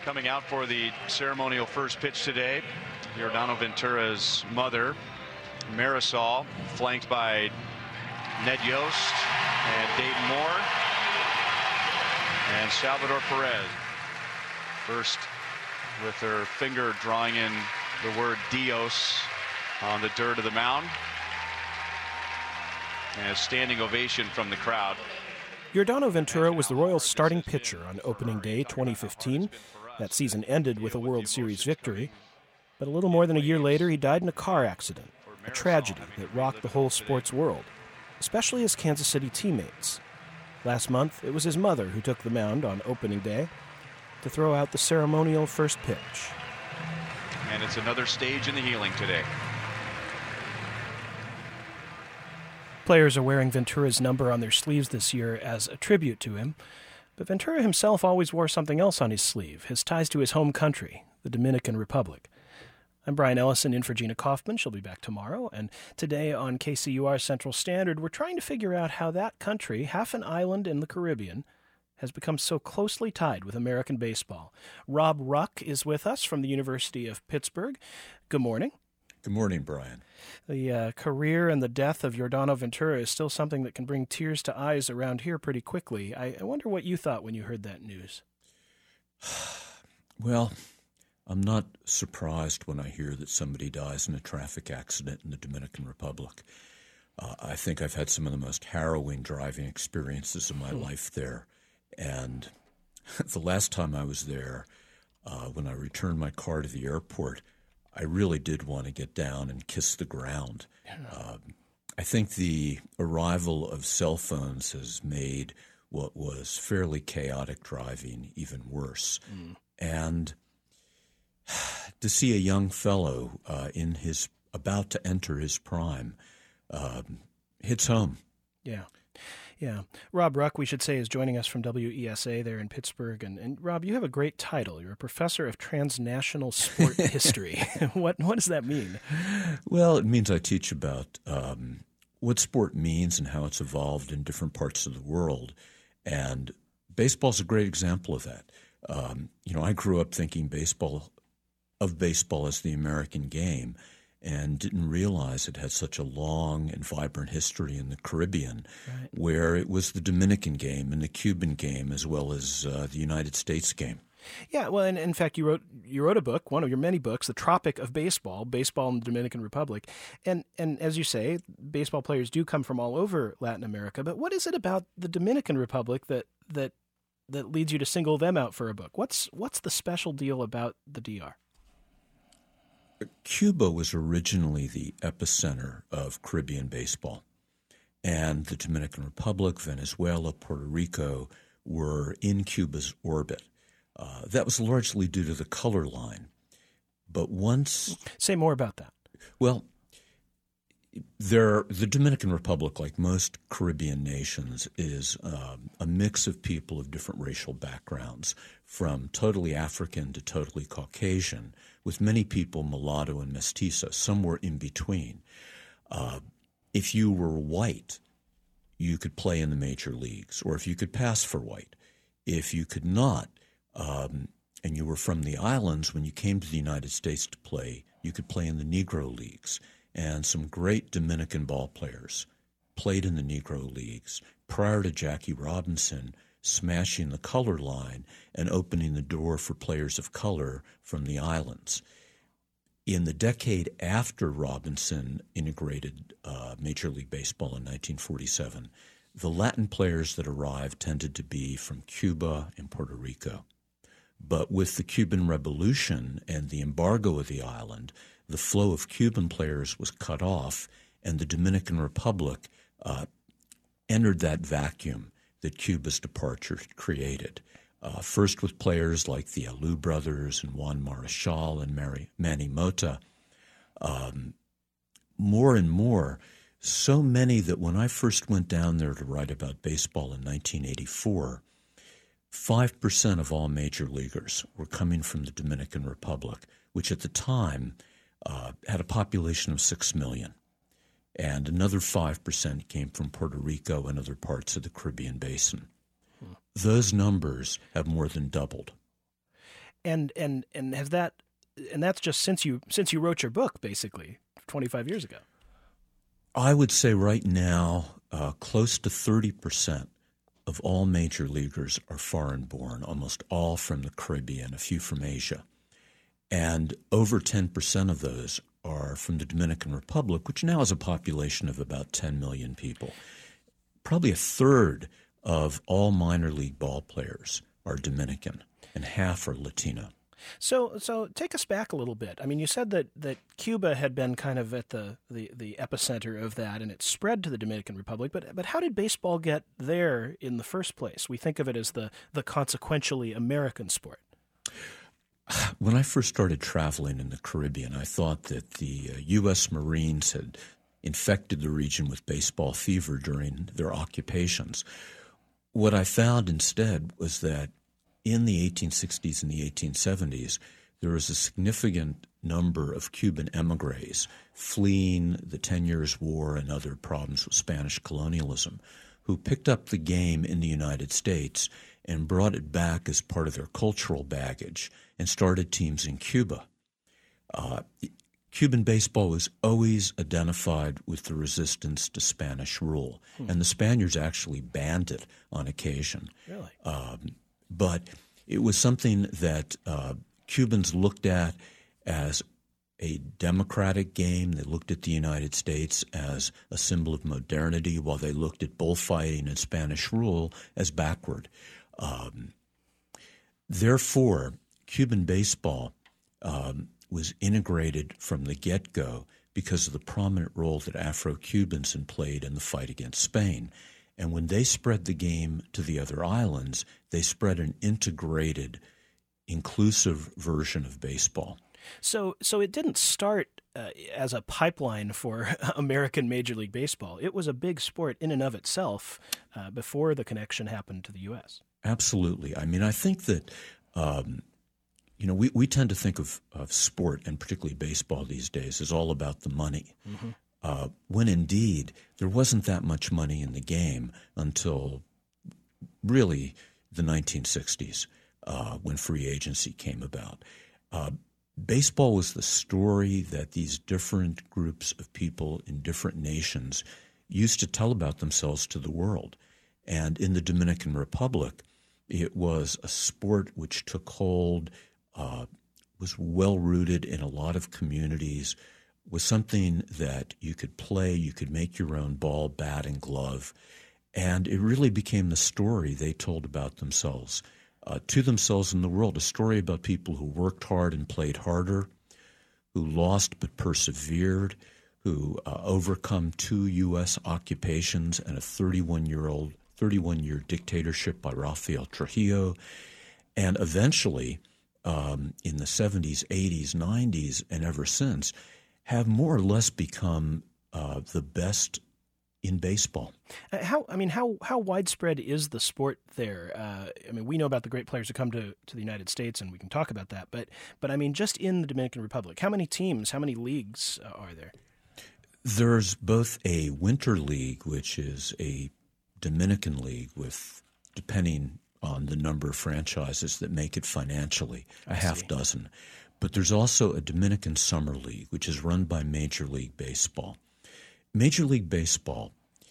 Coming out for the ceremonial first pitch today, Yordano Ventura's mother, Marisol, flanked by Ned Yost and Dayton Moore and Salvador Perez. First with her finger drawing in the word Dios on the dirt of the mound. And a standing ovation from the crowd. Yordano Ventura was the Royals' starting pitcher on opening day 2015. That season ended with a World Series victory. But a little more than a year later, he died in a car accident, a tragedy that rocked the whole sports world, especially his Kansas City teammates. Last month, it was his mother who took the mound on opening day to throw out the ceremonial first pitch. And it's another stage in the healing today. Players are wearing Ventura's number on their sleeves this year as a tribute to him. But Ventura himself always wore something else on his sleeve, his ties to his home country, the Dominican Republic. I'm Brian Ellison in for Gina Kaufman. She'll be back tomorrow. And today on KCUR Central Standard, we're trying to figure out how that country, half an island in the Caribbean, has become so closely tied with American baseball. Rob Ruck is with us from the University of Pittsburgh. Good morning. Good morning, Brian. The career and the death of Yordano Ventura is still something that can bring tears to eyes around here pretty quickly. I wonder what you thought when you heard that news. Well, I'm not surprised when I hear that somebody dies in a traffic accident in the Dominican Republic. I think I've had some of the most harrowing driving experiences of my life there. And the last time I was there, when I returned my car to the airport, I really did want to get down and kiss the ground. I think the arrival of cell phones has made what was fairly chaotic driving even worse. And to see a young fellow about to enter his prime hits home. Yeah. Rob Ruck, we should say, is joining us from WESA there in Pittsburgh. And Rob, you have a great title. You're a professor of transnational sport history. What does that mean? Well, it means I teach about what sport means and how it's evolved in different parts of the world. And baseball's a great example of that. I grew up thinking baseball as the American game, and didn't realize it had such a long and vibrant history in the Caribbean, right, where it was the Dominican game and the Cuban game as well as the United States game. Yeah, well, and in fact, you wrote a book, one of your many books, The Tropic of Baseball in the Dominican Republic. And as you say, baseball players do come from all over Latin America, but what is it about the Dominican Republic that leads you to single them out for a book? What's the special deal about the DR? Cuba was originally the epicenter of Caribbean baseball, and the Dominican Republic, Venezuela, Puerto Rico were in Cuba's orbit. That was largely due to the color line. But once... Say more about that. Well, the Dominican Republic, like most Caribbean nations, is a mix of people of different racial backgrounds, from totally African to totally Caucasian, with many people mulatto and mestizo, somewhere in between. If you were white, you could play in the major leagues, or if you could pass for white. If you could not, and you were from the islands, when you came to the United States to play, you could play in the Negro Leagues. And some great Dominican ball players played in the Negro Leagues prior to Jackie Robinson smashing the color line and opening the door for players of color from the islands. In the decade after Robinson integrated Major League Baseball in 1947, the Latin players that arrived tended to be from Cuba and Puerto Rico. But with the Cuban Revolution and the embargo of the island, the flow of Cuban players was cut off, and the Dominican Republic entered that vacuum that Cuba's departure created. First with players like the Alou brothers and Juan Marichal and Manny Mota. More and more, so many that when I first went down there to write about baseball in 1984, 5% of all major leaguers were coming from the Dominican Republic, which at the time had a population of 6 million. And another 5% came from Puerto Rico and other parts of the Caribbean basin. Those numbers have more than doubled. And has that, and that's just since you wrote your book, basically 25 years ago. I would say right now, close to 30% of all major leaguers are foreign-born, almost all from the Caribbean, a few from Asia. And over 10% of those are from the Dominican Republic, which now has a population of about 10 million people. Probably a third of all minor league ball players are Dominican, and half are Latino. So take us back a little bit. I mean, you said that Cuba had been kind of at the epicenter of that, and it spread to the Dominican Republic. But how did baseball get there in the first place? We think of it as the consequentially American sport. When I first started traveling in the Caribbean, I thought that the U.S. Marines had infected the region with baseball fever during their occupations. What I found instead was that in the 1860s and the 1870s, there was a significant number of Cuban emigres fleeing the 10 Years' War and other problems with Spanish colonialism, who picked up the game in the United States and brought it back as part of their cultural baggage and started teams in Cuba. Cuban baseball was always identified with the resistance to Spanish rule, and the Spaniards actually banned it on occasion. Really? But it was something that Cubans looked at as a democratic game. They looked at the United States as a symbol of modernity, while they looked at bullfighting and Spanish rule as backward. Therefore, Cuban baseball was integrated from the get-go because of the prominent role that Afro-Cubans had played in the fight against Spain. And when they spread the game to the other islands, they spread an integrated, inclusive version of baseball. So it didn't start as a pipeline for American Major League Baseball. It was a big sport in and of itself before the connection happened to the U.S. Absolutely. I mean, I think that we tend to think of sport, and particularly baseball these days, as all about the money. Mm-hmm. When indeed there wasn't that much money in the game until really the 1960s, when free agency came about. Baseball was the story that these different groups of people in different nations used to tell about themselves to the world. And in the Dominican Republic, it was a sport which took hold, was well-rooted in a lot of communities, was something that you could play, you could make your own ball, bat, and glove, and it really became the story they told about themselves, to themselves and the world, a story about people who worked hard and played harder, who lost but persevered, who overcome 2 U.S. occupations and a 31-year dictatorship by Rafael Trujillo, and eventually, in the 70s, 80s, 90s, and ever since, have more or less become the best in baseball. How widespread is the sport there? We know about the great players who come to the United States, and we can talk about that. But I mean, just in the Dominican Republic, how many teams, how many leagues are there? There's both a winter league, which is a Dominican league with, depending on the number of franchises that make it financially, a half dozen. But there's also a Dominican Summer League, which is run by Major League Baseball. Major League Baseball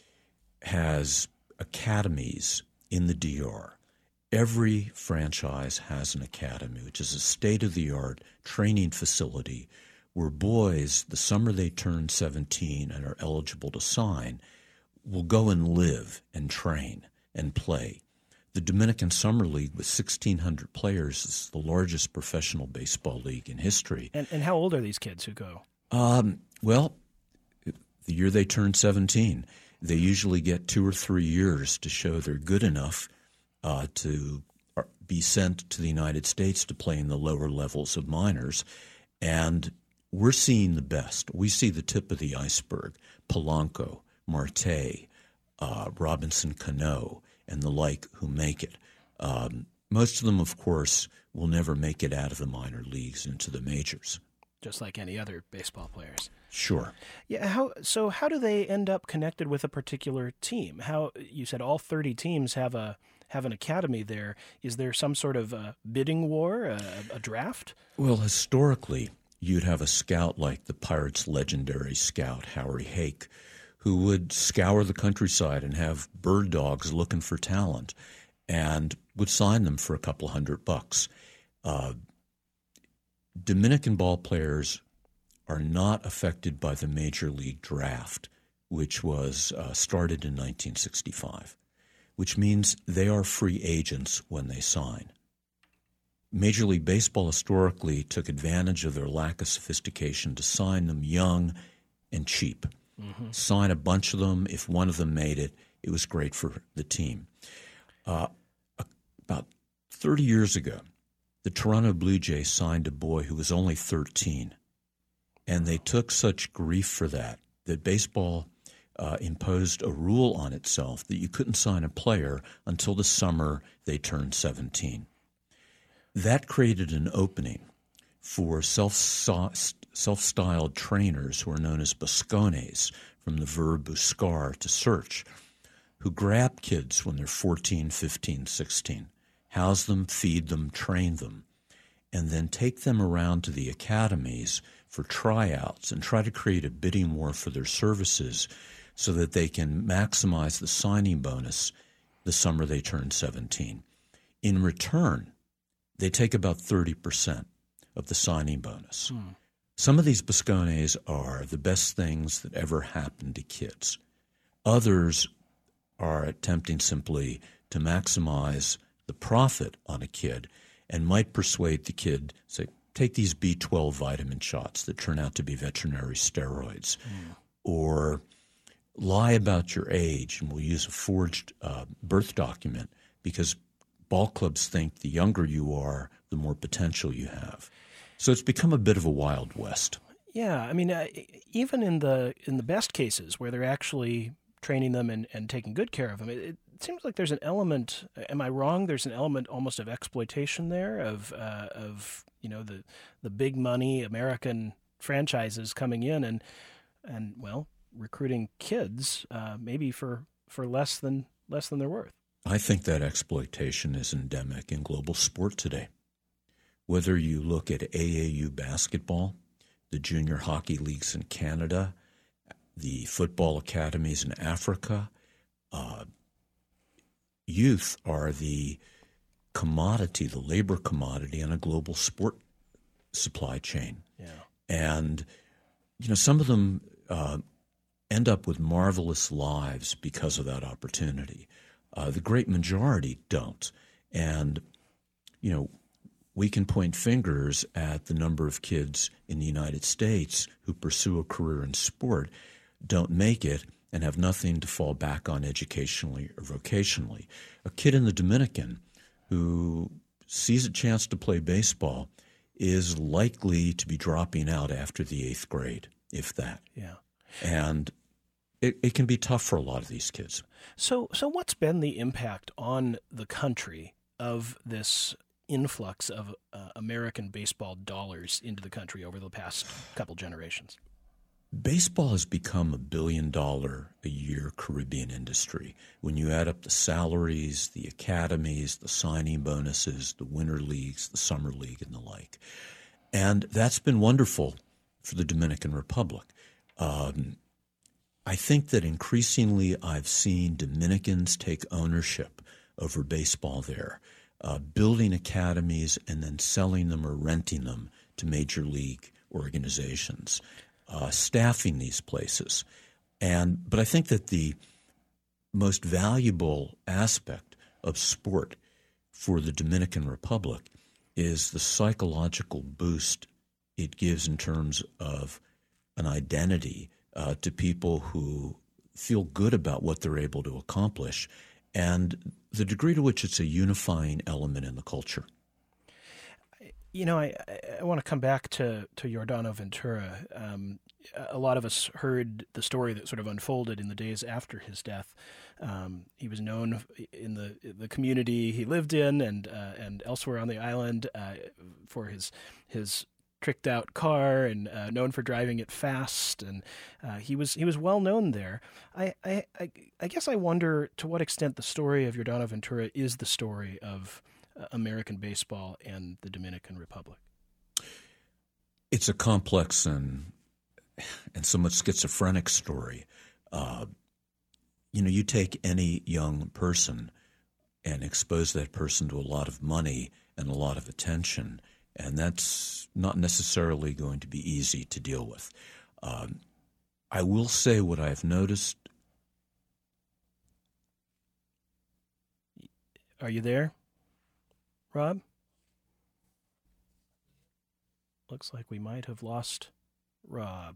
has academies in the DR. Every franchise has an academy, which is a state-of-the-art training facility where boys, the summer they turn 17 and are eligible to sign, will go and live and train and play. The Dominican Summer League, with 1,600 players, is the largest professional baseball league in history. And how old are these kids who go? Well, the year they turn 17, they usually get 2 or 3 years to show they're good enough to be sent to the United States to play in the lower levels of minors. And we're seeing the best. We see the tip of the iceberg: Polanco, Marte, Robinson Cano, and the like, who make it. Most of them, of course, will never make it out of the minor leagues into the majors. Just like any other baseball players. Sure. Yeah. How do they end up connected with a particular team? You said all 30 teams have a have an academy there. Is there some sort of bidding war, a draft? Well, historically, you'd have a scout like the Pirates' legendary scout, Howie Hake, who would scour the countryside and have bird dogs looking for talent and would sign them for a couple $100. Dominican ball players are not affected by the Major League Draft, which was started in 1965, which means they are free agents when they sign. Major League Baseball historically took advantage of their lack of sophistication to sign them young and cheap. Mm-hmm. Sign a bunch of them. If one of them made it, it was great for the team. About 30 years ago, the Toronto Blue Jays signed a boy who was only 13, and they took such grief for that baseball imposed a rule on itself that you couldn't sign a player until the summer they turned 17. That created an opening for self-styled trainers who are known as buscones, from the verb buscar, to search, who grab kids when they're 14, 15, 16, house them, feed them, train them, and then take them around to the academies for tryouts and try to create a bidding war for their services so that they can maximize the signing bonus the summer they turn 17. In return, they take about 30% of the signing bonus. Some of these buscones are the best things that ever happened to kids. Others are attempting simply to maximize the profit on a kid and might persuade the kid, say, take these B12 vitamin shots that turn out to be veterinary steroids, or lie about your age and we'll use a forged birth document because ball clubs think the younger you are, the more potential you have. So it's become a bit of a Wild West. Yeah, I mean, even in the best cases where they're actually training them and taking good care of them, it seems like there's an element. Am I wrong? There's an element almost of exploitation there of the big money American franchises coming in and well, recruiting kids maybe for less than they're worth. I think that exploitation is endemic in global sport today. Whether you look at AAU basketball, the junior hockey leagues in Canada, the football academies in Africa, youth are the commodity, the labor commodity on a global sport supply chain. Yeah. And, some of them end up with marvelous lives because of that opportunity. The great majority don't. And, we can point fingers at the number of kids in the United States who pursue a career in sport, don't make it, and have nothing to fall back on educationally or vocationally. A kid in the Dominican who sees a chance to play baseball is likely to be dropping out after the 8th grade, if that. Yeah. And it can be tough for a lot of these kids. So what's been the impact on the country of this influx of American baseball dollars into the country over the past couple generations? Baseball has become $1 billion a year Caribbean industry. When you add up the salaries, the academies, the signing bonuses, the winter leagues, the summer league, and the like. And that's been wonderful for the Dominican Republic. I think that increasingly I've seen Dominicans take ownership over baseball there, building academies and then selling them or renting them to major league organizations. Staffing these places. But I think that the most valuable aspect of sport for the Dominican Republic is the psychological boost it gives in terms of an identity to people who feel good about what they're able to accomplish and the degree to which it's a unifying element in the culture. I want to come back to Yordano Ventura. A lot of us heard the story that sort of unfolded in the days after his death. He was known in the community he lived in and elsewhere on the island for his tricked out car and known for driving it fast, and he was well known there. I guess I wonder to what extent the story of Yordano Ventura is the story of American baseball and the Dominican Republic. It's a complex and somewhat schizophrenic story. You take any young person and expose that person to a lot of money and a lot of attention, and that's not necessarily going to be easy to deal with. I will say what I've noticed. Are you there, Rob? Looks like we might have lost Rob.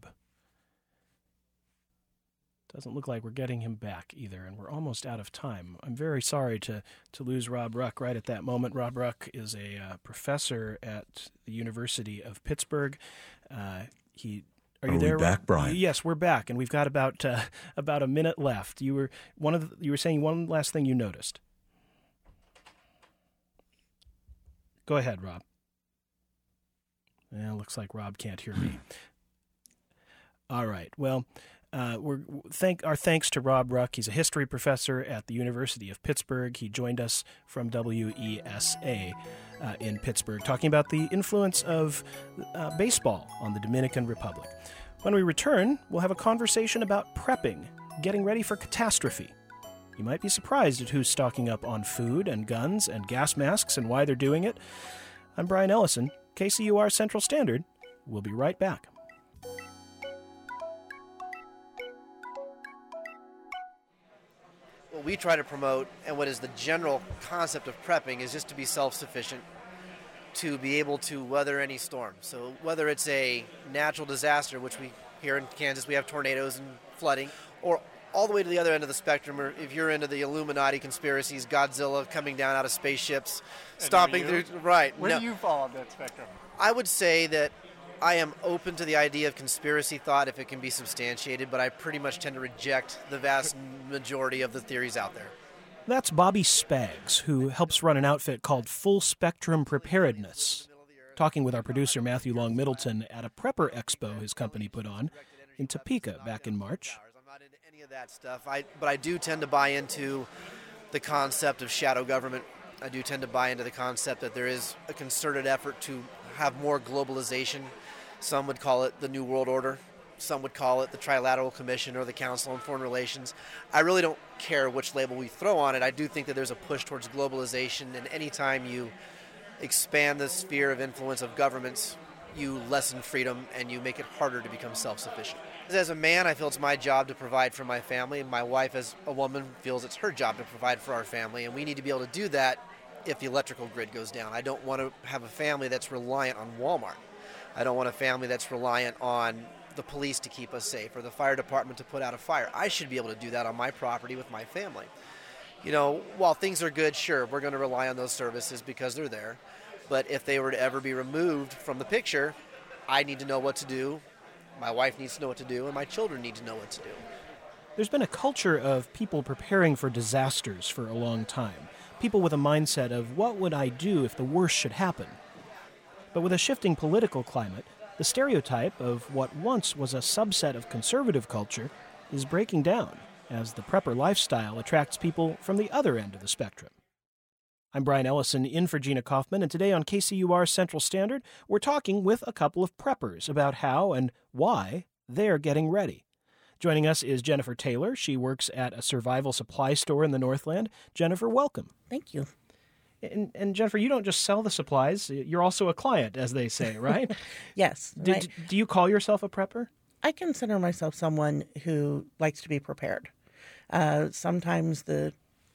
Doesn't look like we're getting him back either, and we're almost out of time. I'm very sorry to lose Rob Ruck right at that moment. Rob Ruck is a professor at the University of Pittsburgh. Are you there? Back, Brian? Yes, we're back, and we've got about a minute left. You were saying one last thing you noticed. Go ahead, Rob. Looks like Rob can't hear me. All right. Well, our thanks to Rob Ruck. He's a history professor at the University of Pittsburgh. He joined us from WESA in Pittsburgh, talking about the influence of baseball on the Dominican Republic. When we return, we'll have a conversation about prepping, getting ready for catastrophe. You might be surprised at who's stocking up on food and guns and gas masks and why they're doing it. I'm Brian Ellison, KCUR Central Standard. We'll be right back. What we try to promote, and what is the general concept of prepping, is just to be self-sufficient, to be able to weather any storm. So whether it's a natural disaster, which we here in Kansas we have tornadoes and flooding, or all the way to the other end of the spectrum, or if you're into the Illuminati conspiracies, Godzilla coming down out of spaceships, stomping through. Right. Where do you fall on that spectrum? I would say that I am open to the idea of conspiracy thought if it can be substantiated, but I pretty much tend to reject the vast majority of the theories out there. That's Bobby Spags, who helps run an outfit called Full Spectrum Preparedness, talking with our producer Matthew Long Middleton at a prepper expo his company put on in Topeka back in March. I'm not into any of that stuff, but I do tend to buy into the concept of shadow government. I do tend to buy into the concept that there is a concerted effort to have more globalization. Some would call it the New World Order. Some would call it the Trilateral Commission or the Council on Foreign Relations. I really don't care which label we throw on it. I do think that there's a push towards globalization, and anytime you expand the sphere of influence of governments, you lessen freedom and you make it harder to become self-sufficient. As a man, I feel it's my job to provide for my family, and my wife, as a woman, feels it's her job to provide for our family, and we need to be able to do that if the electrical grid goes down. I don't want to have a family that's reliant on Walmart. I don't want a family that's reliant on the police to keep us safe or the fire department to put out a fire. I should be able to do that on my property with my family. You know, while things are good, sure, we're going to rely on those services because they're there. But if they were to ever be removed from the picture, I need to know what to do, my wife needs to know what to do, and my children need to know what to do. There's been a culture of people preparing for disasters for a long time. People with a mindset of, what would I do if the worst should happen? But with a shifting political climate, the stereotype of what once was a subset of conservative culture is breaking down as the prepper lifestyle attracts people from the other end of the spectrum. I'm Brian Ellison in for Gina Kaufman, and today on KCUR Central Standard, we're talking with a couple of preppers about how and why they're getting ready. Joining us is Jennifer Taylor. She works at a survival supply store in the Northland. Jennifer, welcome. Thank you. And Jennifer, you don't just sell the supplies. You're also a client, as they say, right? Yes. Do you call yourself a prepper? I consider myself someone who likes to be prepared. Sometimes the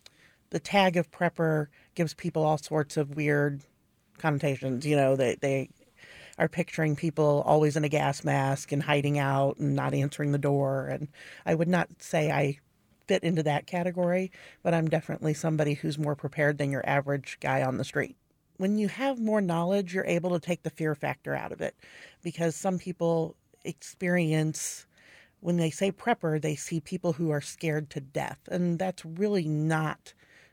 tag of prepper gives people all sorts of weird connotations. You know, they are picturing people always in a gas mask and hiding out and not answering the door. And I would not say I fit into that category, but I'm definitely somebody who's more prepared than your average guy on the street. When you have more knowledge, you're able to take the fear factor out of it, because some people experience, when they say prepper, they see people who are scared to death, and that's really not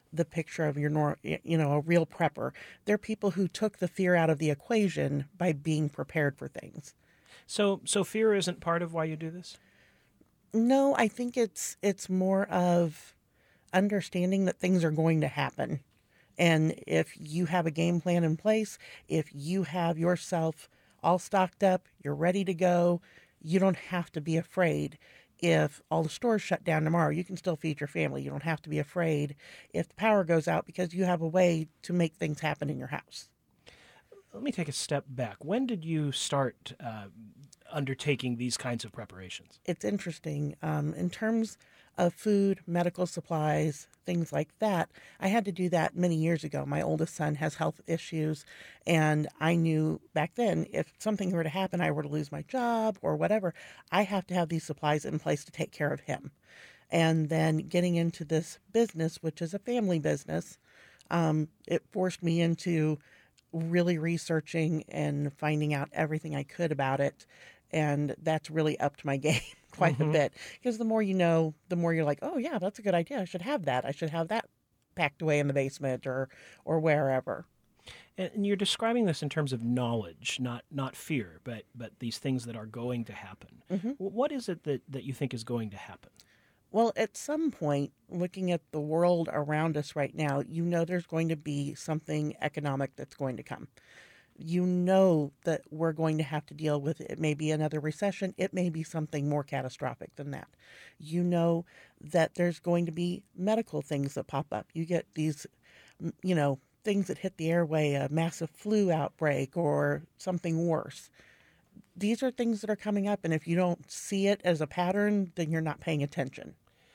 the picture of a real prepper. They're people who took the fear out of the equation by being prepared for things. So fear isn't part of why you do this? No, I think it's more of understanding that things are going to happen. And if you have a game plan in place, if you have yourself all stocked up, you're ready to go, you don't have to be afraid. If all the stores shut down tomorrow, you can still feed your family. You don't have to be afraid if the power goes out because you have a way to make things happen in your house. Let me take a step back. When did you start undertaking these kinds of preparations? It's interesting. In terms of food, medical supplies, things like that, I had to do that many years ago. My oldest son has health issues, and I knew back then if something were to happen, I were to lose my job or whatever, I have to have these supplies in place to take care of him. And then getting into this business, which is a family business, it forced me into really researching and finding out everything I could about it. And that's really upped my game quite a bit. Because the more you know, the more you're like, oh, yeah, that's a good idea. I should have that. I should have that packed away in the basement or wherever. And you're describing this in terms of knowledge, not fear, but these things that are going to happen. What is it that you think is going to happen? Well, at some point, looking at the world around us right now, you know there's going to be something economic that's going to come. You know that we're going to have to deal with it. May be another recession. It may be something more catastrophic than that. You know that there's going to be medical things that pop up. You get these, things that hit the airway, a massive flu outbreak or something worse. These are things that are coming up, and if you don't see it as a pattern, then you're not paying attention.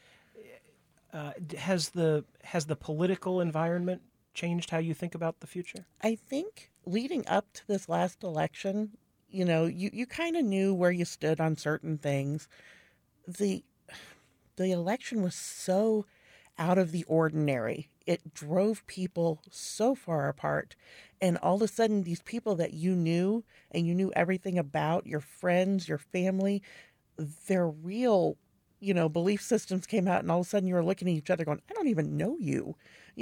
Has the political environment changed how you think about the future? I think leading up to this last election, you kind of knew where you stood on certain things. The election was so out of the ordinary. It drove people so far apart. And all of a sudden, these people that you knew and you knew everything about, your friends, your family, their real, belief systems came out. And all of a sudden you were looking at each other going, I don't even know you.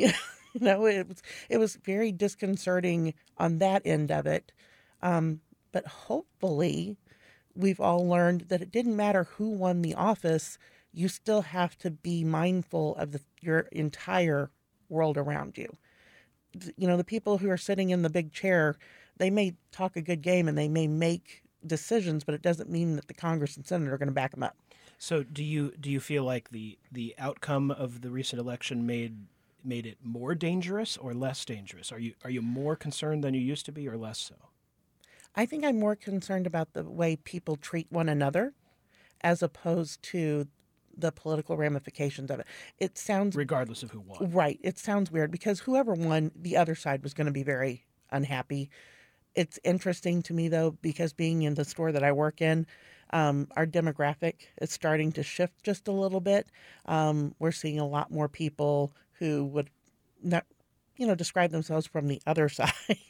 It was very disconcerting on that end of it. But hopefully we've all learned that it didn't matter who won the office. You still have to be mindful of your entire world around you. The people who are sitting in the big chair, they may talk a good game and they may make decisions, but it doesn't mean that the Congress and Senate are going to back them up. So do you feel like the outcome of the recent election made it more dangerous or less dangerous? Are you more concerned than you used to be or less so? I think I'm more concerned about the way people treat one another as opposed to the political ramifications of it. It sounds... Regardless of who won. Right. It sounds weird because whoever won, the other side was going to be very unhappy. It's interesting to me, though, because being in the store that I work in, our demographic is starting to shift just a little bit. We're seeing a lot more people who would not, describe themselves from the other side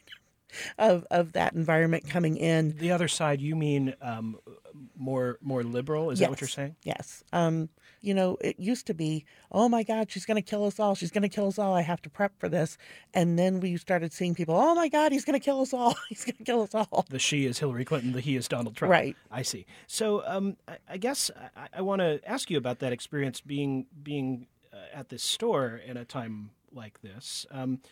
of that environment coming in. The other side, you mean more liberal? Is that what you're saying? Yes. It used to be, oh my God, she's going to kill us all. She's going to kill us all. I have to prep for this. And then we started seeing people, oh my God, he's going to kill us all. He's going to kill us all. The she is Hillary Clinton. The he is Donald Trump. Right. I see. So I guess I want to ask you about that experience being at this store in a time like this.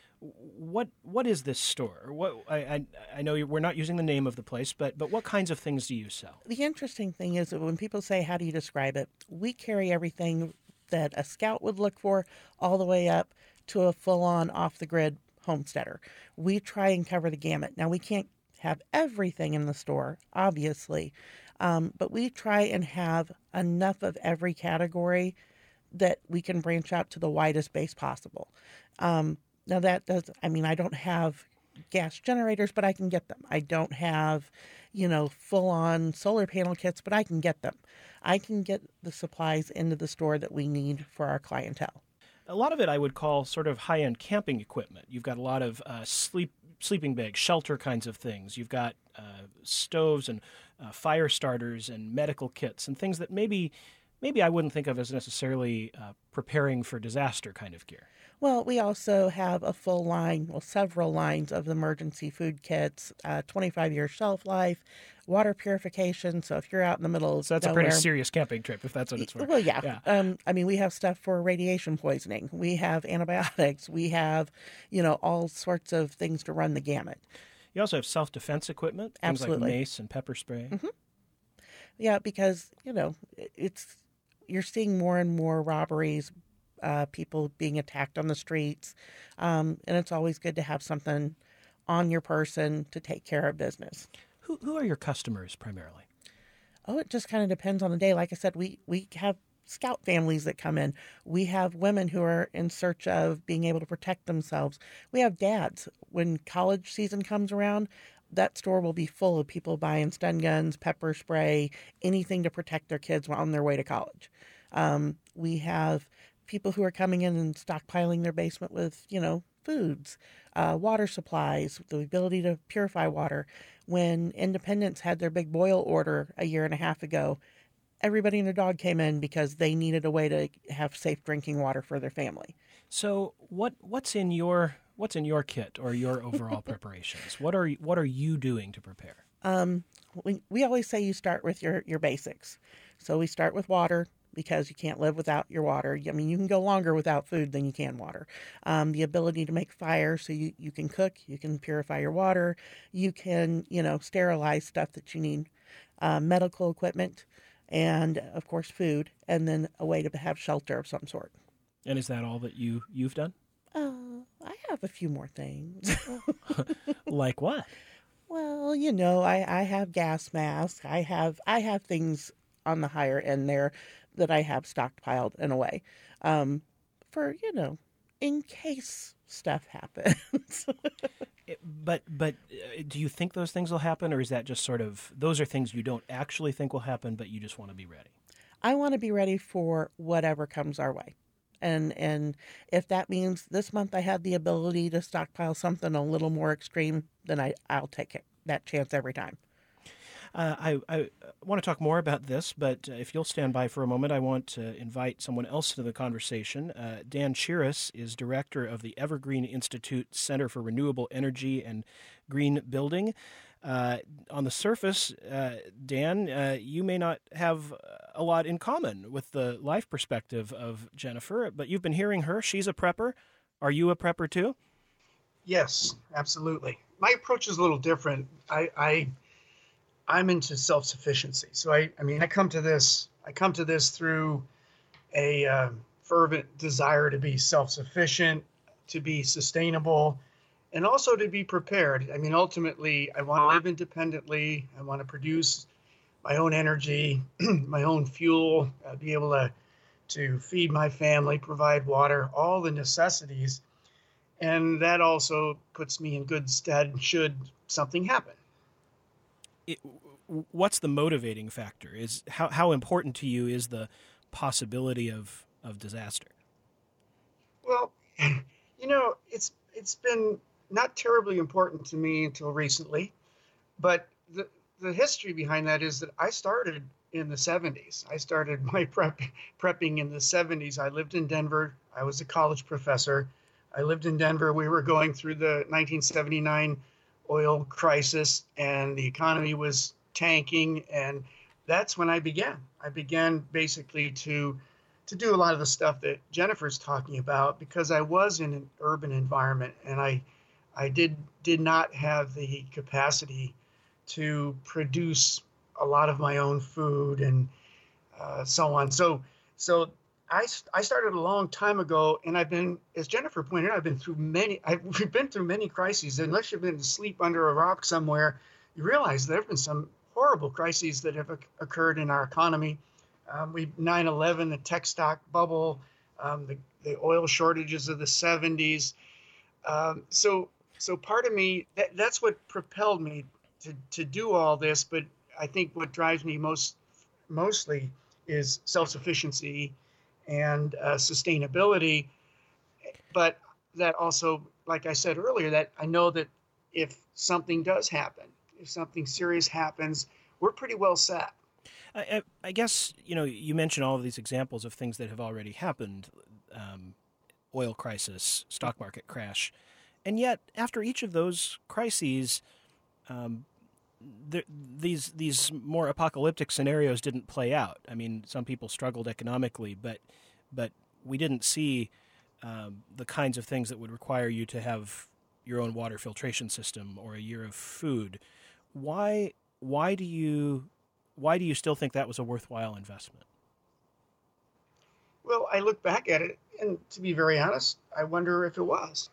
What is this store? What I know we're not using the name of the place, but what kinds of things do you sell? The interesting thing is that when people say, how do you describe it? We carry everything that a scout would look for all the way up to a full-on off-the-grid homesteader. We try and cover the gamut. Now, we can't have everything in the store, obviously, but we try and have enough of every category that we can branch out to the widest base possible. Now that I don't have gas generators, but I can get them. I don't have, full-on solar panel kits, but I can get them. I can get the supplies into the store that we need for our clientele. A lot of it I would call sort of high-end camping equipment. You've got a lot of sleeping bags, shelter kinds of things. You've got stoves and fire starters and medical kits and things that maybe I wouldn't think of as necessarily preparing for disaster kind of gear. Well, we also have a full line, well, several lines of emergency food kits, 25-year shelf life, water purification. So if you're out in the middle of So that's nowhere, a pretty serious camping trip, if that's what it's for. well, yeah. Yeah. I mean, we have stuff for radiation poisoning. We have antibiotics. We have, all sorts of things to run the gamut. You also have self-defense equipment, things like Absolutely. mace and pepper spray. Mm-hmm. Yeah, because, you're seeing more and more robberies, people being attacked on the streets. And it's always good to have something on your person to take care of business. Who are your customers primarily? Oh, it just kind of depends on the day. Like I said, we have scout families that come in. We have women who are in search of being able to protect themselves. We have dads. When college season comes around, that store will be full of people buying stun guns, pepper spray, anything to protect their kids on their way to college. We have people who are coming in and stockpiling their basement with, foods, water supplies, the ability to purify water. When Independence had their big boil order a year and a half ago, everybody and their dog came in because they needed a way to have safe drinking water for their family. So what's in your kit or your overall preparations? What are you doing to prepare? We always say you start with your basics. So we start with water because you can't live without your water. I mean, you can go longer without food than you can water. The ability to make fire so you can cook, you can purify your water, you can, sterilize stuff that you need, medical equipment, and of course food, and then a way to have shelter of some sort. And is that all that you've done? I have a few more things. Like what? Well, I have gas masks. I have things on the higher end there that I have stockpiled in a way, for in case stuff happens. But do you think those things will happen, or is that just sort of those are things you don't actually think will happen, but you just want to be ready? I want to be ready for whatever comes our way. And if that means this month I had the ability to stockpile something a little more extreme, then I'll take that chance every time. I want to talk more about this, but if you'll stand by for a moment, I want to invite someone else to the conversation. Dan Chiras is director of the Evergreen Institute Center for Renewable Energy and Green Building. On the surface, Dan, you may not have a lot in common with the life perspective of Jennifer, but you've been hearing her. She's a prepper. Are you a prepper too? Yes, absolutely. My approach is a little different. I'm into self-sufficiency. So I come to this through a fervent desire to be self-sufficient, to be sustainable, and also to be prepared. I mean, ultimately, I want to live independently. I want to produce my own energy, my own fuel, be able to feed my family, provide water, all the necessities. And that also puts me in good stead should something happen. What's the motivating factor? Is how important to you is the possibility of disaster? Well, it's been not terribly important to me until recently, but the history behind that is that I started in the 70s. I started my prepping in the 70s. I lived in Denver. I was a college professor. I lived in Denver. We were going through the 1979 oil crisis, and the economy was tanking, and that's when I began. I began basically to do a lot of the stuff that Jennifer's talking about because I was in an urban environment, and I did not have the capacity to produce a lot of my own food and so on. So I started a long time ago, and I've been, as Jennifer pointed out, we've been through many crises. Unless you've been asleep under a rock somewhere, you realize there have been some horrible crises that have occurred in our economy. 9/11, the tech stock bubble, the oil shortages of the 70s. So part of me, that's what propelled me to do all this. But I think what drives me mostly is self-sufficiency and sustainability. But that also, like I said earlier, that I know that if something does happen, if something serious happens, we're pretty well set. I guess, you mentioned all of these examples of things that have already happened. oil crisis, stock market crash. And yet, after each of those crises, these more apocalyptic scenarios didn't play out. I mean, some people struggled economically, but we didn't see the kinds of things that would require you to have your own water filtration system or a year of food. Why do you still think that was a worthwhile investment? Well, I look back at it, and to be very honest, I wonder if it was.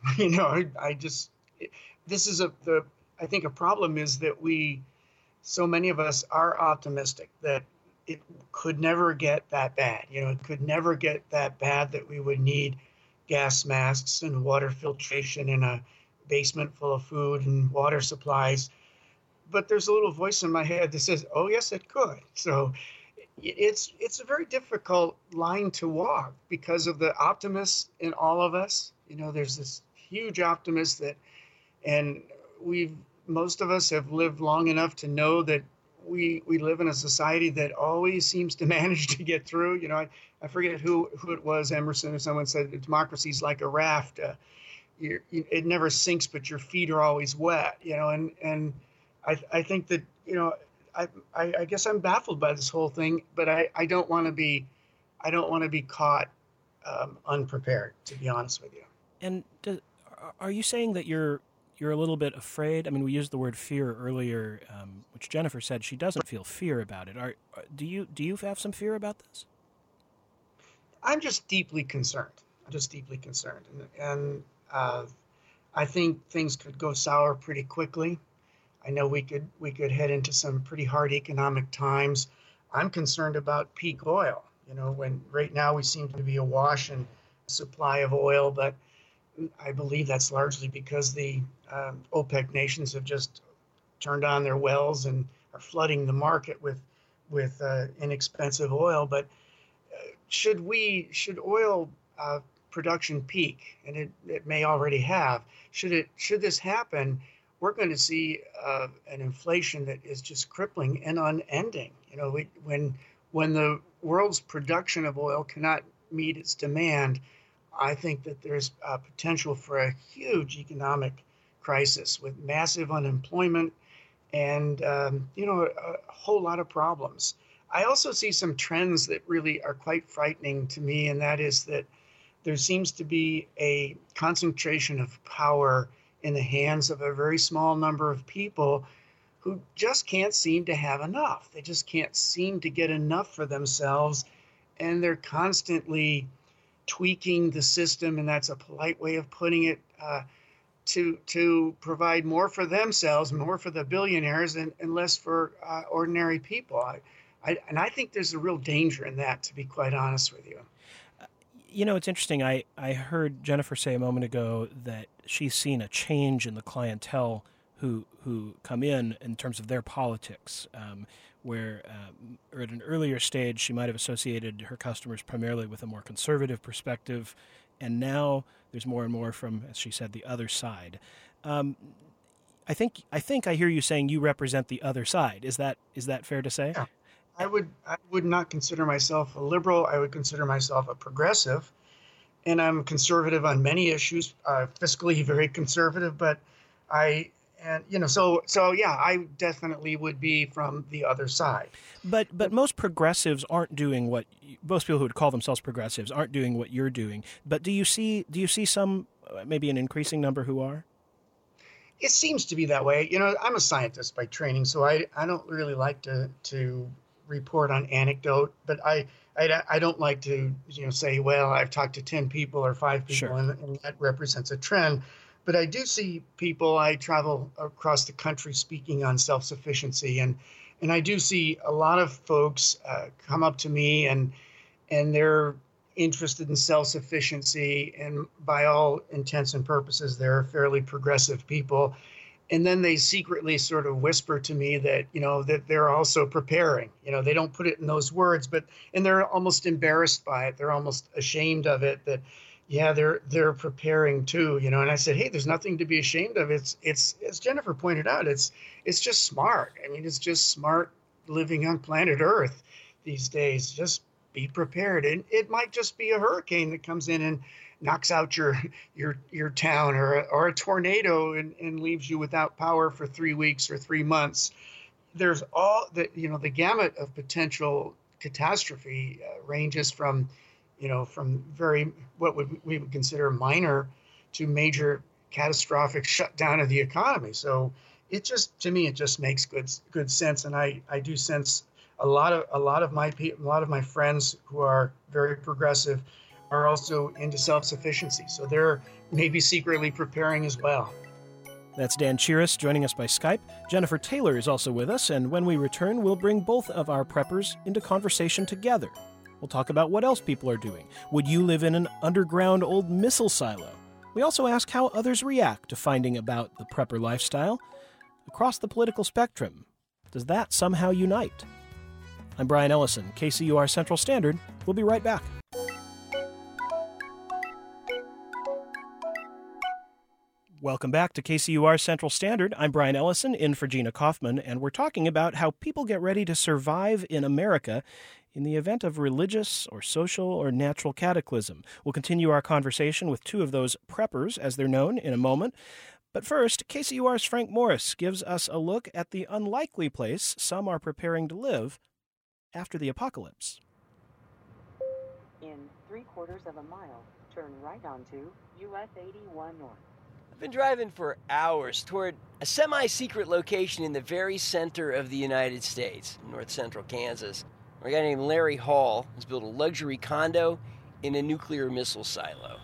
I think a problem is that so many of us are optimistic that it could never get that bad. It could never get that bad that we would need gas masks and water filtration in a basement full of food and water supplies. But there's a little voice in my head that says, oh, yes, it could. So it's a very difficult line to walk because of the optimists in all of us. There's this huge optimist and most of us have lived long enough to know that we live in a society that always seems to manage to get through. I forget who it was, Emerson or someone said, democracy's like a raft. It never sinks, but your feet are always wet. And I think that, I guess I'm baffled by this whole thing, but I don't want to be caught unprepared, to be honest with you. And are you saying that you're a little bit afraid? I mean, we used the word fear earlier, which Jennifer said she doesn't feel fear about it. Do you have some fear about this? I'm just deeply concerned. And I think things could go sour pretty quickly. I know we could head into some pretty hard economic times. I'm concerned about peak oil. When right now we seem to be awash in supply of oil, but I believe that's largely because the OPEC nations have just turned on their wells and are flooding the market with inexpensive oil. But should oil production peak, and it may already have, should this happen, we're going to see an inflation that is just crippling and unending. When the world's production of oil cannot meet its demand, I think that there's potential for a huge economic crisis with massive unemployment and a whole lot of problems. I also see some trends that really are quite frightening to me, and that is that there seems to be a concentration of power in the hands of a very small number of people who just can't seem to have enough. They just can't seem to get enough for themselves, and they're constantly tweaking the system, and that's a polite way of putting it, to provide more for themselves, more for the billionaires, and less for ordinary people. I think there's a real danger in that, to be quite honest with you. It's interesting. I heard Jennifer say a moment ago that she's seen a change in the clientele who come in terms of their politics, where at an earlier stage she might have associated her customers primarily with a more conservative perspective, and now there's more and more from, as she said, the other side. I think I hear you saying you represent the other side. Is that fair to say? Yeah. I would not consider myself a liberal. I would consider myself a progressive, and I'm conservative on many issues, fiscally very conservative. But I definitely would be from the other side. But most progressives aren't doing what most people who would call themselves progressives aren't doing what you're doing. But do you see some, maybe an increasing number, who are? It seems to be that way. I'm a scientist by training, so I don't really like to report on anecdote, but I don't like to say, well, I've talked to 10 people or 5 people, sure, and that represents a trend. But I do see people. I travel across the country speaking on self-sufficiency, and I do see a lot of folks come up to me and they're interested in self-sufficiency, and by all intents and purposes, they're fairly progressive people. And then they secretly sort of whisper to me that, that they're also preparing. They don't put it in those words, and they're almost embarrassed by it. They're almost ashamed of it, that, yeah, they're preparing too, And I said, hey, there's nothing to be ashamed of. It's as Jennifer pointed out, it's just smart. I mean, it's just smart living on planet Earth these days. Just be prepared. And it might just be a hurricane that comes in knocks out your town, or a tornado and leaves you without power for 3 weeks or 3 months. There's all the the gamut of potential catastrophe ranges from very what we would consider minor to major catastrophic shutdown of the economy. So to me it just makes good sense, and I do sense a lot of my friends who are very progressive are also into self-sufficiency. So they're maybe secretly preparing as well. That's Dan Chiris joining us by Skype. Jennifer Taylor is also with us, and when we return, we'll bring both of our preppers into conversation together. We'll talk about what else people are doing. Would you live in an underground old missile silo? We also ask how others react to finding about the prepper lifestyle. Across the political spectrum, does that somehow unite? I'm Brian Ellison, KCUR Central Standard. We'll be right back. Welcome back to KCUR Central Standard. I'm Brian Ellison, in for Gina Kaufman, and we're talking about how people get ready to survive in America in the event of religious or social or natural cataclysm. We'll continue our conversation with two of those preppers, as they're known, in a moment. But first, KCUR's Frank Morris gives us a look at the unlikely place some are preparing to live after the apocalypse. In 3/4 of a mile, turn right onto US 81 North. I've been driving for hours toward a semi-secret location in the very center of the United States, north central Kansas, where a guy named Larry Hall has built a luxury condo in a nuclear missile silo.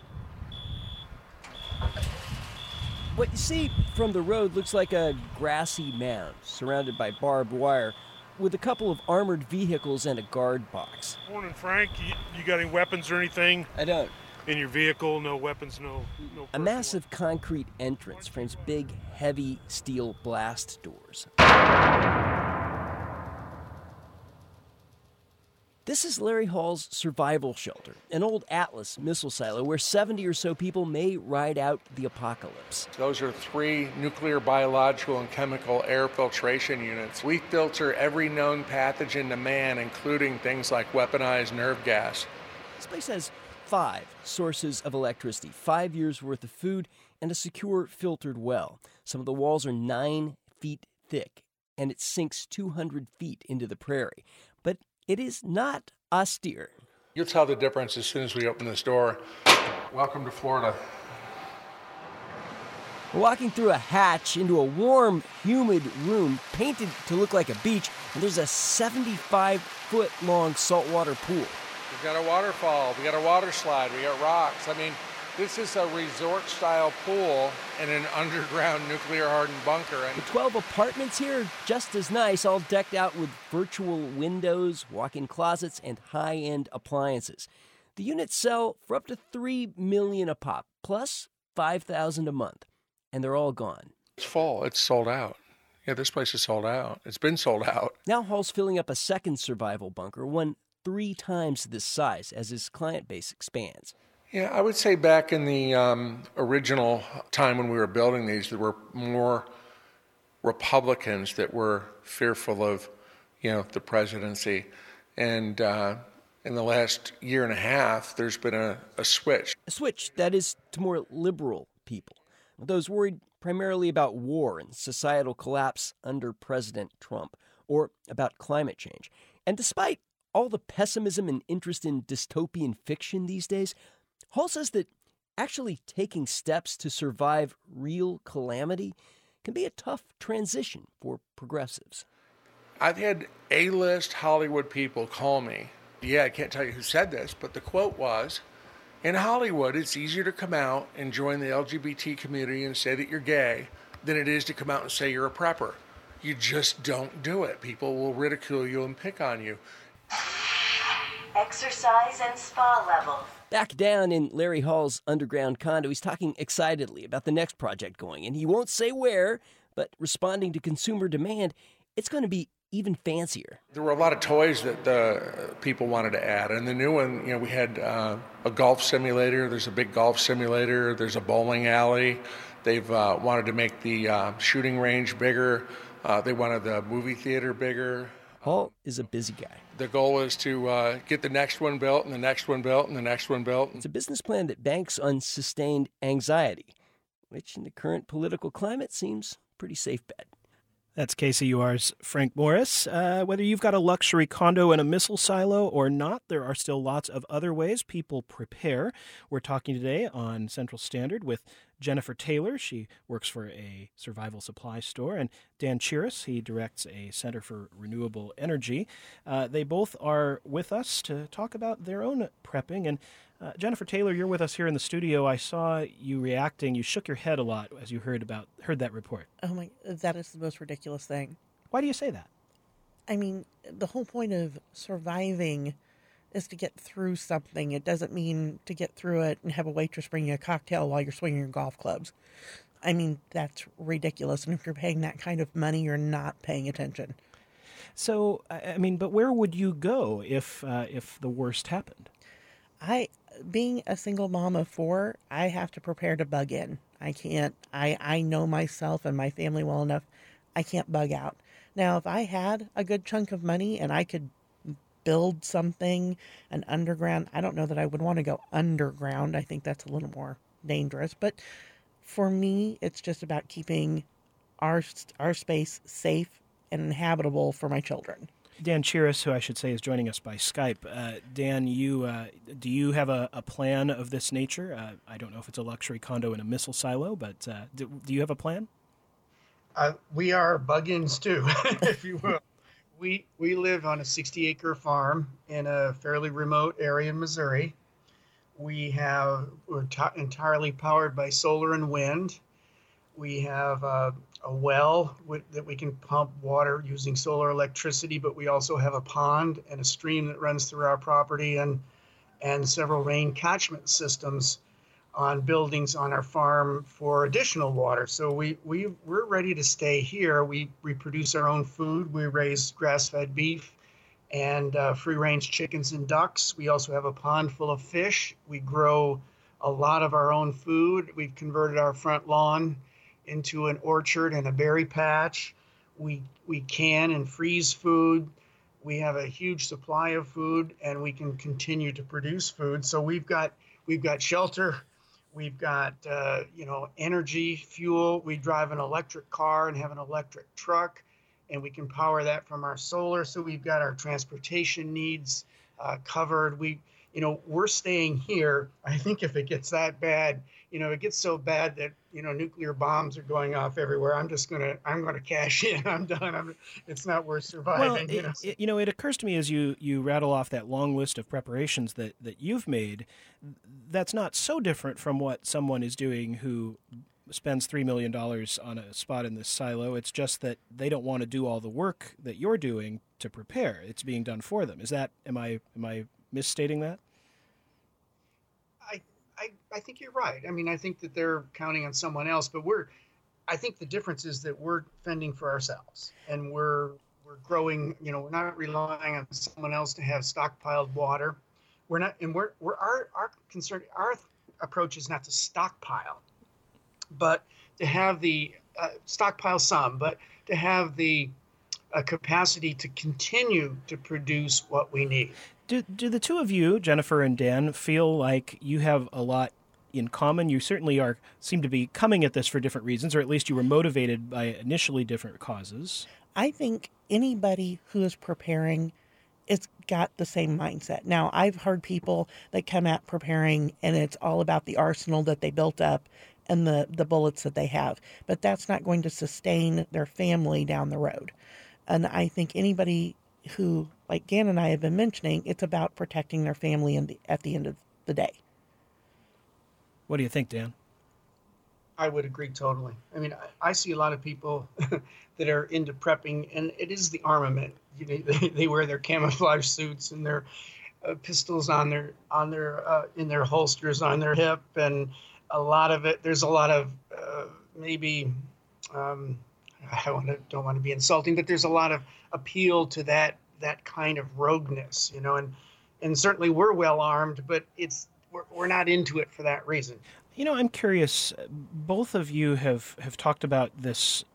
What you see from the road looks like a grassy mound surrounded by barbed wire with a couple of armored vehicles and a guard box. Morning, Frank. You got any weapons or anything? I don't. In your vehicle, no weapons, no. A massive concrete entrance frames big, heavy steel blast doors. This is Larry Hall's survival shelter, an old Atlas missile silo where 70 or so people may ride out the apocalypse. Those are 3 nuclear, biological, and chemical air filtration units. We filter every known pathogen to man, including things like weaponized nerve gas. This place has 5 sources of electricity, 5 years' worth of food, and a secure filtered well. Some of the walls are 9 feet thick, and it sinks 200 feet into the prairie. But it is not austere. You'll tell the difference as soon as we open this door. Welcome to Florida. We're walking through a hatch into a warm, humid room painted to look like a beach, and there's a 75-foot-long saltwater pool. We've got a waterfall, we got a water slide, we got rocks. I mean, this is a resort-style pool in an underground nuclear-hardened bunker. The 12 apartments here, just as nice, all decked out with virtual windows, walk-in closets, and high-end appliances. The units sell for up to $3 million a pop, plus $5,000 a month, and they're all gone. It's full. It's sold out. Yeah, this place is sold out. It's been sold out. Now Hall's filling up a second survival bunker, one 3 times this size, as his client base expands. Yeah, I would say back in the original time when we were building these, there were more Republicans that were fearful of, the presidency. And in the last year and a half, there's been a switch. A switch, that is, to more liberal people. Those worried primarily about war and societal collapse under President Trump, or about climate change. And despite all the pessimism and interest in dystopian fiction these days, Hall says that actually taking steps to survive real calamity can be a tough transition for progressives. I've had A-list Hollywood people call me. Yeah, I can't tell you who said this, but the quote was, in Hollywood, it's easier to come out and join the LGBT community and say that you're gay than it is to come out and say you're a prepper. You just don't do it. People will ridicule you and pick on you. Exercise and spa levels. Back down in Larry Hall's underground condo, he's talking excitedly about the next project going, and he won't say where, but responding to consumer demand, it's going to be even fancier. There were a lot of toys that the people wanted to add, and the new one, we had a golf simulator. There's a big golf simulator. There's a bowling alley. They've wanted to make the shooting range bigger. They wanted the movie theater bigger. Hall is a busy guy. The goal is to get the next one built and the next one built and the next one built. It's a business plan that banks on sustained anxiety, which in the current political climate seems a pretty safe bet. That's KCUR's Frank Morris. Whether you've got a luxury condo in a missile silo or not, there are still lots of other ways people prepare. We're talking today on Central Standard with Jennifer Taylor. She works for a survival supply store. And Dan Chiris, he directs a Center for Renewable Energy. They both are with us to talk about their own prepping. And Jennifer Taylor, you're with us here in the studio. I saw you reacting. You shook your head a lot as you heard that report. Oh my, that is the most ridiculous thing. Why do you say that? I mean, the whole point of surviving is to get through something. It doesn't mean to get through it and have a waitress bring you a cocktail while you're swinging your golf clubs. I mean, that's ridiculous. And if you're paying that kind of money, you're not paying attention. So, I mean, but where would you go if the worst happened? Being a single mom of 4, I have to prepare to bug in. I can't. I know myself and my family well enough. I can't bug out. Now, if I had a good chunk of money and I could build something, an underground, I don't know that I would want to go underground. I think that's a little more dangerous. But for me, it's just about keeping our space safe and inhabitable for my children. Dan Chiris, who I should say is joining us by Skype. Dan, do you have a plan of this nature? I don't know if it's a luxury condo in a missile silo, but do you have a plan? We are bug-ins too, if you will. We live on a 60-acre farm in a fairly remote area in Missouri. We're entirely powered by solar and wind. We have a well that we can pump water using solar electricity, but we also have a pond and a stream that runs through our property and several rain catchment systems on buildings on our farm for additional water. So we're ready to stay here. We produce our own food. We raise grass-fed beef and free-range chickens and ducks. We also have a pond full of fish. We grow a lot of our own food. We've converted our front lawn into an orchard and a berry patch. We can and freeze food. We have a huge supply of food, and we can continue to produce food. So we've got shelter. We've got energy, fuel. We drive an electric car and have an electric truck, and we can power that from our solar. So we've got our transportation needs covered. We're staying here. I think if it gets that bad, it gets so bad that nuclear bombs are going off everywhere. I'm gonna cash in. I'm done. It's not worth surviving. Well, it occurs to me as you rattle off that long list of preparations that you've made, that's not so different from what someone is doing who spends $3 million on a spot in this silo. It's just that they don't want to do all the work that you're doing to prepare. It's being done for them. Am I misstating that? I think you're right. I mean, I think that they're counting on someone else, but I think the difference is that we're fending for ourselves, and we're growing. We're not relying on someone else to have stockpiled water. We're not, and our concern, our approach is not to stockpile, but to have the stockpile some, but to have the capacity to continue to produce what we need. Do the two of you, Jennifer and Dan, feel like you have a lot in common? You certainly seem to be coming at this for different reasons, or at least you were motivated by initially different causes. I think anybody who is preparing has got the same mindset. Now, I've heard people that come at preparing and it's all about the arsenal that they built up and the bullets that they have, but that's not going to sustain their family down the road. And I think anybody who, like Dan and I have been mentioning, it's about protecting their family at the end of the day. What do you think, Dan? I would agree totally. I mean, I see a lot of people that are into prepping, and it is the armament. They wear their camouflage suits and their pistols in their holsters on their hip, and a lot of it. There's a lot of don't want to be insulting, but there's a lot of appeal to that kind of rogueness, and certainly we're well armed, but we're not into it for that reason. I'm curious. Both of you have talked about this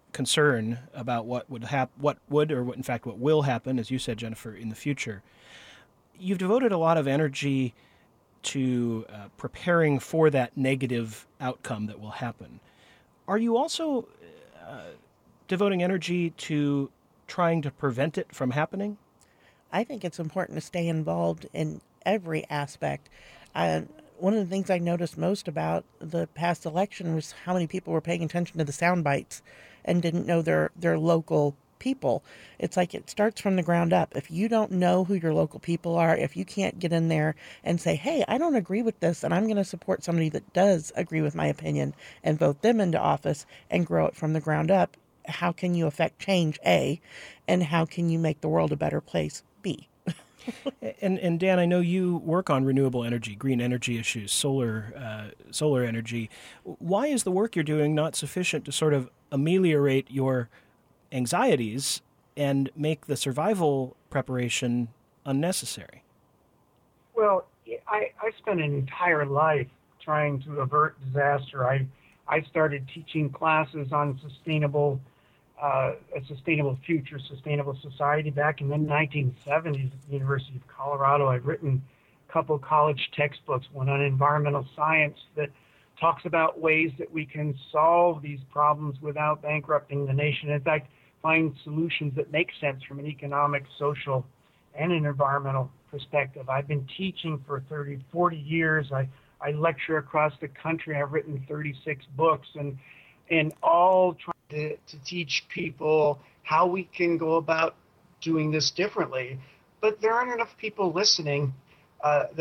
concern about what will happen, as you said, Jennifer, in the future. You've devoted a lot of energy to preparing for that negative outcome that will happen. Are you also devoting energy to trying to prevent it from happening? I think it's important to stay involved in every aspect. One of the things I noticed most about the past election was how many people were paying attention to the sound bites and didn't know their local people. It's like it starts from the ground up. If you don't know who your local people are, if you can't get in there and say, hey, I don't agree with this, and I'm going to support somebody that does agree with my opinion and vote them into office and grow it from the ground up, how can you affect change, A, and how can you make the world a better place, B? And Dan, I know you work on renewable energy, green energy issues, solar energy. Why is the work you're doing not sufficient to sort of ameliorate your anxieties and make the survival preparation unnecessary? Well, I spent an entire life trying to avert disaster. I started teaching classes on a sustainable future, sustainable society back in the 1970s at the University of Colorado. I've written a couple college textbooks, one on environmental science that talks about ways that we can solve these problems without bankrupting the nation. In fact, find solutions that make sense from an economic, social, and an environmental perspective. I've been teaching for 30, 40 years. I lecture across the country. I've written 36 books and all trying to teach people how we can go about doing this differently. But there aren't enough people listening. And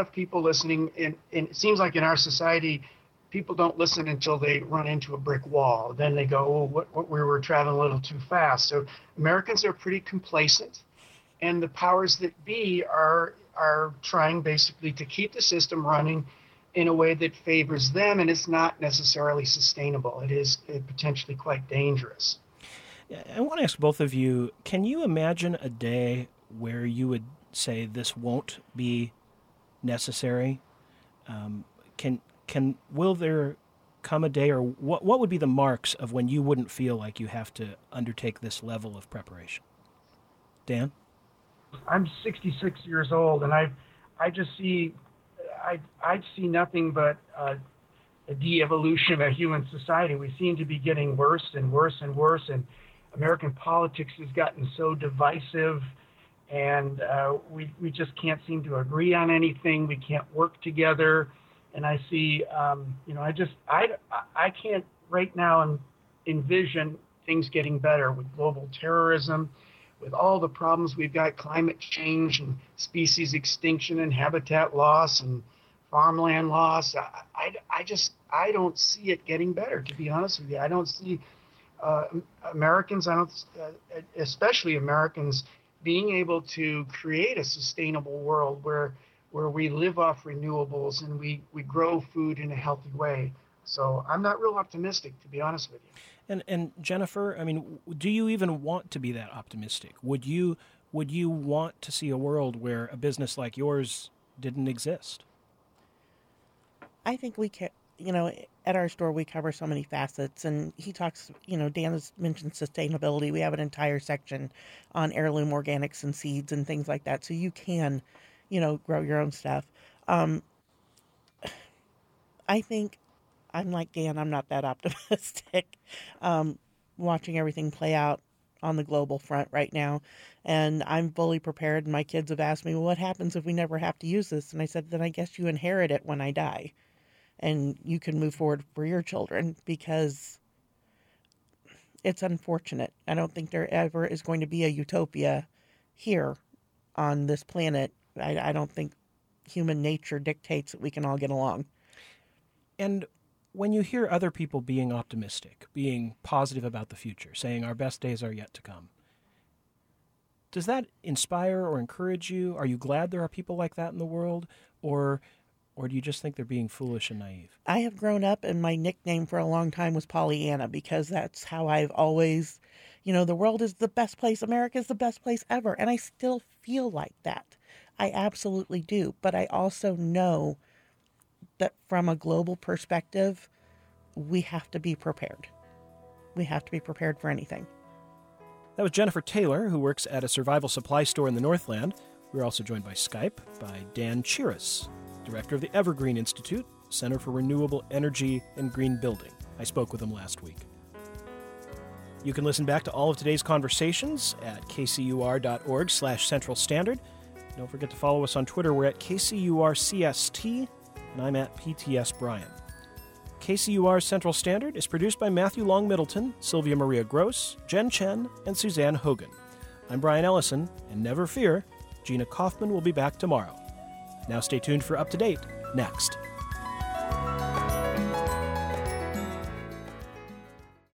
it seems like in our society, people don't listen until they run into a brick wall. Then they go, oh, we were traveling a little too fast. So Americans are pretty complacent. And the powers that be are trying basically to keep the system running in a way that favors them, and it's not necessarily sustainable. It is potentially quite dangerous. I want to ask both of you, can you imagine a day where you would say this won't be necessary? Will there come a day, or what would be the marks of when you wouldn't feel like you have to undertake this level of preparation? Dan? I'm 66 years old, and I just see nothing but a de-evolution of human society. We seem to be getting worse and worse and worse, and American politics has gotten so divisive, and we just can't seem to agree on anything. We can't work together, and I see, I can't right now envision things getting better with global terrorism, with all the problems we've got, climate change and species extinction and habitat loss and farmland loss. I don't see it getting better, to be honest with you. I don't see Americans, especially Americans, being able to create a sustainable world where we live off renewables and we grow food in a healthy way. So I'm not real optimistic, to be honest with you. And Jennifer, I mean, do you even want to be that optimistic? Would you want to see a world where a business like yours didn't exist? I think we can, at our store we cover so many facets, and he talks, Dan has mentioned sustainability. We have an entire section on heirloom organics and seeds and things like that, so you can, grow your own stuff. I think I'm like Dan, I'm not that optimistic. Watching everything play out on the global front right now, and I'm fully prepared. And my kids have asked me, well, what happens if we never have to use this? And I said, then I guess you inherit it when I die, and you can move forward for your children, because it's unfortunate. I don't think there ever is going to be a utopia here on this planet. I don't think human nature dictates that we can all get along. And when you hear other people being optimistic, being positive about the future, saying our best days are yet to come, does that inspire or encourage you? Are you glad there are people like that in the world? Or do you just think they're being foolish and naive? I have grown up, and my nickname for a long time was Pollyanna, because that's how I've always, the world is the best place. America is the best place ever. And I still feel like that. I absolutely do. But I also know that from a global perspective, we have to be prepared. we have to be prepared for anything. That was Jennifer Taylor, who works at a survival supply store in the Northland. We were also joined by Skype by Dan Chiras, director of the Evergreen Institute, Center for Renewable Energy and Green Building. I spoke with him last week. You can listen back to all of today's conversations at kcur.org/Central Standard. Don't forget to follow us on Twitter. We're at KCURCST, and I'm at PTS Bryan. KCUR Central Standard is produced by Matthew Long Middleton, Sylvia Maria Gross, Jen Chen, and Suzanne Hogan. I'm Brian Ellison, and never fear, Gina Kaufman will be back tomorrow. Now stay tuned for Up to Date next.